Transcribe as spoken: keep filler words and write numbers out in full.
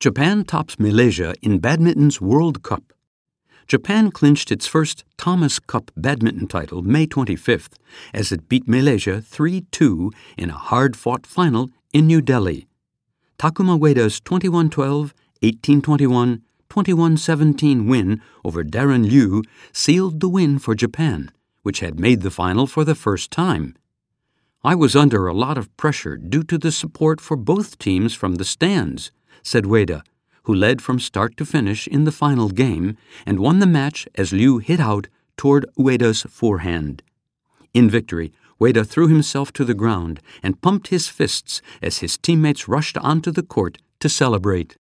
Japan tops Malaysia in badminton's World Cup. Japan clinched its first Thomas Cup badminton title May twenty-fifth as it beat Malaysia three two in a hard-fought final in New Delhi. Takuma Ueda's twenty-one twelve, eighteen twenty-one, twenty-one seventeen win over Darren Liu sealed the win for Japan, which had made the final for the first time. "I was under a lot of pressure due to the support for both teams from the stands," said Ueda, who led from start to finish in the final game and won the match as Liu hit out toward Ueda's forehand. In victory, Ueda threw himself to the ground and pumped his fists as his teammates rushed onto the court to celebrate.